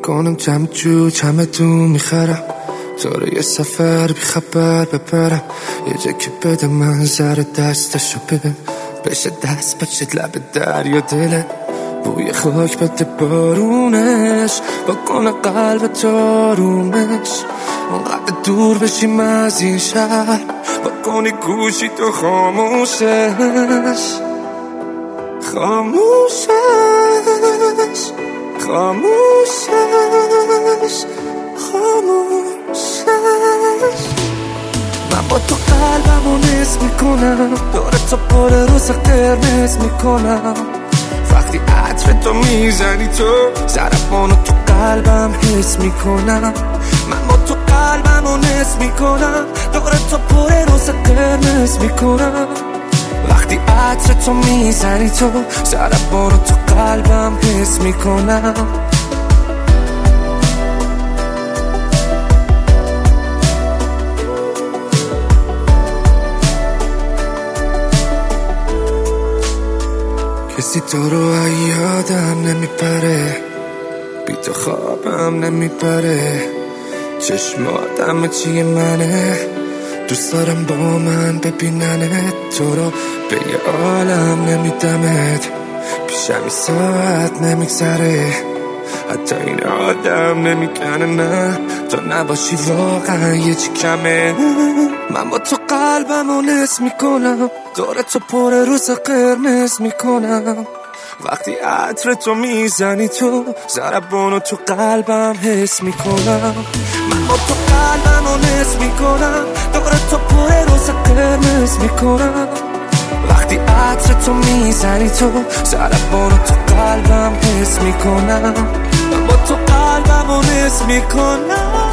میکنم جمع جو چمدون میخرم تو رو یه سفر بی خبر ببرم یه جا که بده منظر دستشو ببین بشه دست بشه لب دریا دلت بوی خاک بده بارونش بکنه قلب تارونش اونقدر دور بشیم از این شهر بکنی گوشی تو خاموشش خاموشش خاموشش خاموشش من با تو قلبمو نصف میکنم داره تا پر روز قرمز میکنم وقتی عطر تو میزنی تو ضربانو تو قلبم حس میکنم من با تو قلبمو نصف میکنم داره تا پر روز قرمز میکنم وقتی عطر تو میزنی تو ضربانو تو قلبم حس میکنم کسی تو رو یادم نمیپره بی تو خوابم نمیبره چشماتم چیه منه دوست دارم با من ببیننت تو رو به یه عالم نمیدمت پیشم ساعت نمیگذره حتی این آدم نمیکنه نه تو نباشی واقعا یه چی کمه من با تو قلبمو نصف میکنم داره تو پر روز قرمز میکنم وقتی عطر تو میزنی تو ضربانو تو قلبم حس میکنم من با تو قلبمو نصف میکنم داره تو پر روز قرمز میکنم وقتی عطر تو میزنی تو ضربانو تو قلبم حس میکنم من با تو قلبمو نصف میکنم